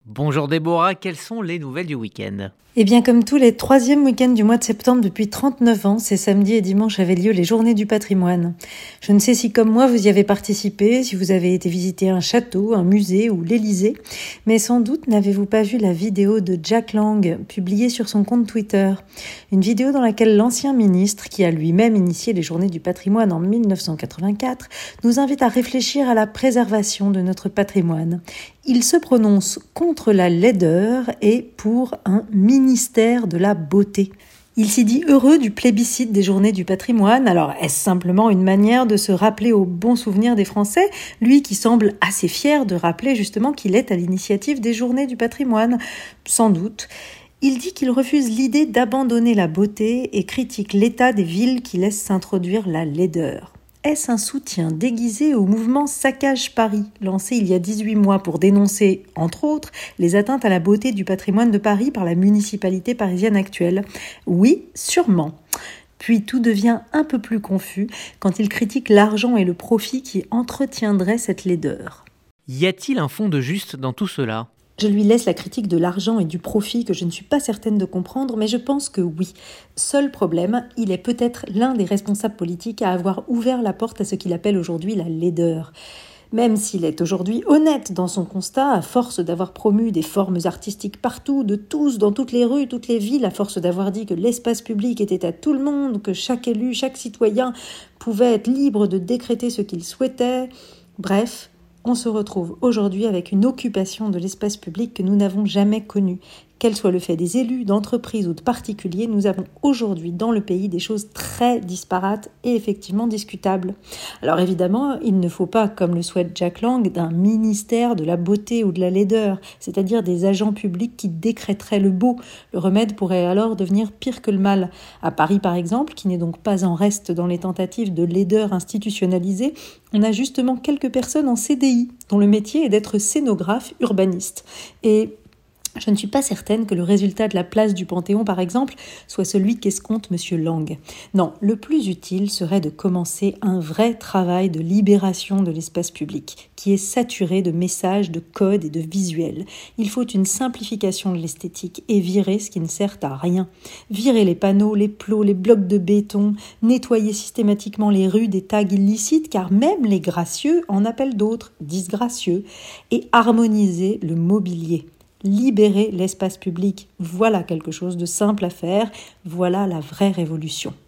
Bonjour Déborah, quelles sont les nouvelles du week-end? Eh bien, comme tous les troisièmes week-ends du mois de septembre depuis 39 ans, ces samedis et dimanches avaient lieu les Journées du patrimoine. Je ne sais si, comme moi, vous y avez participé, si vous avez été visiter un château, un musée ou l'Élysée, mais sans doute n'avez-vous pas vu la vidéo de Jack Lang, publiée sur son compte Twitter. Une vidéo dans laquelle l'ancien ministre, qui a lui-même initié les Journées du patrimoine en 1984, nous invite à réfléchir à la préservation de notre patrimoine. Il se prononce contre la laideur et pour un ministère de la beauté. Il s'y dit heureux du plébiscite des Journées du patrimoine. Alors, est-ce simplement une manière de se rappeler aux bons souvenirs des Français, lui qui semble assez fier de rappeler justement qu'il est à l'initiative des Journées du patrimoine? Sans doute. Il dit qu'il refuse l'idée d'abandonner la beauté et critique l'état des villes qui laissent s'introduire la laideur. Est-ce un soutien déguisé au mouvement Saccage Paris, lancé il y a 18 mois pour dénoncer, entre autres, les atteintes à la beauté du patrimoine de Paris par la municipalité parisienne actuelle? Oui, sûrement. Puis tout devient un peu plus confus quand il critique l'argent et le profit qui entretiendraient cette laideur. Y a-t-il un fond de juste dans tout cela? Je lui laisse la critique de l'argent et du profit que je ne suis pas certaine de comprendre, mais je pense que oui. Seul problème, il est peut-être l'un des responsables politiques à avoir ouvert la porte à ce qu'il appelle aujourd'hui la laideur. Même s'il est aujourd'hui honnête dans son constat, à force d'avoir promu des formes artistiques partout, de tous, dans toutes les rues, toutes les villes, à force d'avoir dit que l'espace public était à tout le monde, que chaque élu, chaque citoyen pouvait être libre de décréter ce qu'il souhaitait, bref, on se retrouve aujourd'hui avec une occupation de l'espace public que nous n'avons jamais connue. Qu'elle soit le fait des élus, d'entreprises ou de particuliers, nous avons aujourd'hui dans le pays des choses très disparates et effectivement discutables. Alors évidemment, il ne faut pas, comme le souhaite Jack Lang, d'un ministère de la beauté ou de la laideur, c'est-à-dire des agents publics qui décréteraient le beau. Le remède pourrait alors devenir pire que le mal. À Paris par exemple, qui n'est donc pas en reste dans les tentatives de laideur institutionnalisée, on a justement quelques personnes en CDI, dont le métier est d'être scénographe urbaniste. Et je ne suis pas certaine que le résultat de la place du Panthéon, par exemple, soit celui qu'escompte M. Lang. Non, le plus utile serait de commencer un vrai travail de libération de l'espace public, qui est saturé de messages, de codes et de visuels. Il faut une simplification de l'esthétique et virer ce qui ne sert à rien. Virer les panneaux, les plots, les blocs de béton, nettoyer systématiquement les rues des tags illicites, car même les gracieux en appellent d'autres, disgracieux, et harmoniser le mobilier. Libérer l'espace public, voilà quelque chose de simple à faire, voilà la vraie révolution.